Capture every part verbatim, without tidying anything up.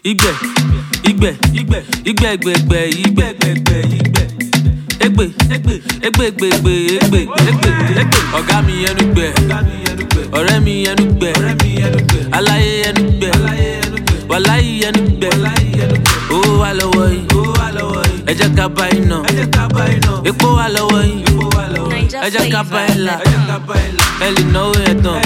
igbe, igbe, igbe, igbe, igbe, igbe, igbe, igbe, igbe. Egbe, egbe, egbe, egbe, egbe, egbe, egbe, egbe. Ọ̀gá mi ẹnu gbẹ, ọ̀rẹ́ mi ẹnu gbẹ, aláyé ẹnu gbẹ, wàláyé ẹnu gbẹ. Owó wà lọ́wọ́ yìí, ẹ jẹ́ ká bá iná. Epo wà lọ́wọ́ yìí, ẹ jẹ́ ká bá ẹ̀ là. Ẹ lè náwó yẹn tán,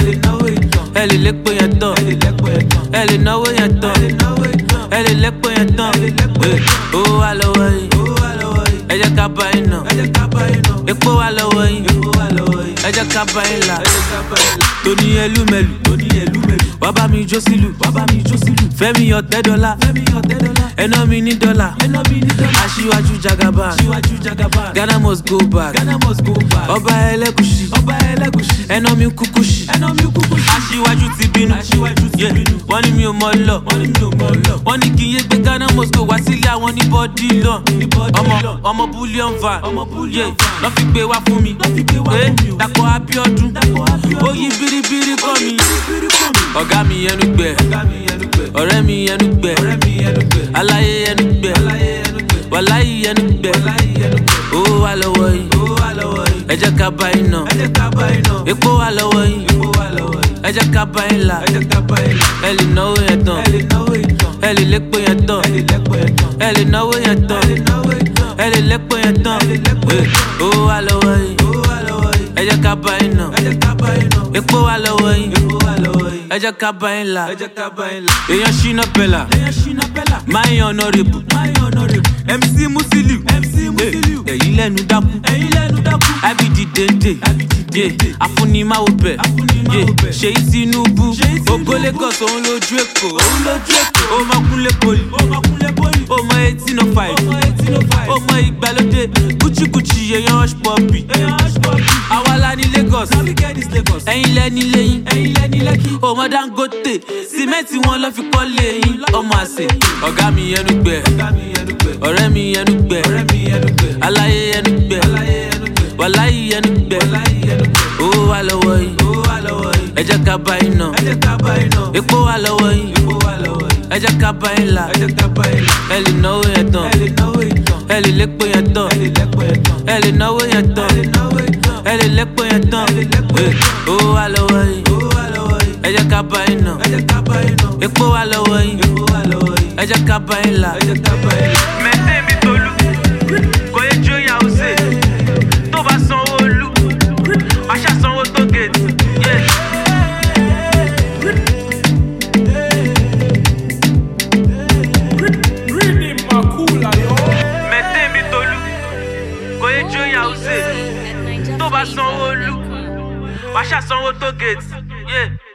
ẹ lè lépo yẹn tán, ẹ lè náwó yẹn tán, ẹ lè lépo yẹn tán. Owó wà lọ́wọ́ yìí, ẹ jẹ́ ká bá iná. Epo wà lọ́wọ́ yìí, ẹ jẹ́ ká bá ẹ̀ là. Tóní ẹlúmẹ̀lú, wá bá mi jó sílù, Fẹ́mi ọ̀tẹ́ dọ́là, ẹná mi ní dọ́là. Aṣíwájú Jagaban, Ghana must go back. Ọba ẹlẹ́gùṣì, ẹná mi kúkúṣì. Aṣíwájú ti bínú, wọ́n ní mi ò mọ̀ lọ. Wọ́n ní kí n yé gbé Ghana must go wá sílé àwọn ní bọ́dí lọ. Ọmọ ọmọ bullion van, lọ́ fi gbé wá fún mi. Dàpọ̀ Abíọ́dún, ó yí biribiri kọ́ mi. Ọ̀gá mi ẹnu gbẹ, ọ̀rẹ́ mi ẹnu gbẹ, aláyé ẹnu gbẹ, wàláyé ẹnu gbẹ. Owó wà lọ́wọ́ yìí, ẹ jẹ́ ká bá iná. Epo wà lọ́wọ́ yìí, ẹ jẹ́ ká bá ẹ̀ là. Ẹ lè náwó yẹn tán, ẹ lè lépo yẹn tán, ẹ lè náwó yẹn tán, ẹ lè lépo yẹn tán. Owó wà lọ́wọ́ yìí, ẹ jẹ́ ká bá iná. Epo wà lọ́wọ́ yìí, ẹ jẹ́ ká bá ẹ̀ là. Èèyàn Shina Pellar, my honourable, M C Musiliu, ẹ̀yin lẹ́nu dákú, I B D Dende, afúnimáwo bẹ̀, Ṣèyí Tinubu, Ògo Lagos òun lójú Èkó, ó mọ Kúnlé Poli, ó mọ eighteen oh five, ó mọ ìgbàlódé, Gucci Gucci èèyàn Hush Puppy, àwa la ní Lagos, ẹ̀yin lẹ́ni lẹ́yìn, ó mọ Dangote, sìmẹ́ǹtì wọn lọ́ fi kọ́ lẹ́yìn, ọmọ àṣẹ. Ọ̀gá mi ẹnu gbẹ, ọ̀rẹ́ mi ẹnu gbẹ, aláyé ẹnu gbẹ, wàláyé ẹnu gbẹ. Owó wà lọ́wọ́ yìí, ẹ jẹ́ ká bá iná. Epo wà lọ́wọ́ yìí, ẹ jẹ́ ká bá ẹ̀ là. Ẹ lè náwó yẹn tán, ẹ lè lépo yẹn tán, ẹ lè náwó yẹn tán, ẹ lè lépo yẹn tán. Owó wà lọ́wọ́ yìí, ẹ jẹ́ ká bá iná. Epo wà lọ́wọ́ yìí, ẹ jẹ́ ká bá ẹ̀ là. Mẹ́tẹ́ mi Tolú, kò yẹ jó ìyàwó sè. Tó bá sanwó olú, wàá ṣàsanwó tó gèètì. Mẹ́tẹ́ mi Tolú, kò yẹ jó ìyàwó sè. Tó bá sanwó olú, wàá ṣàsanwó tó gèètì.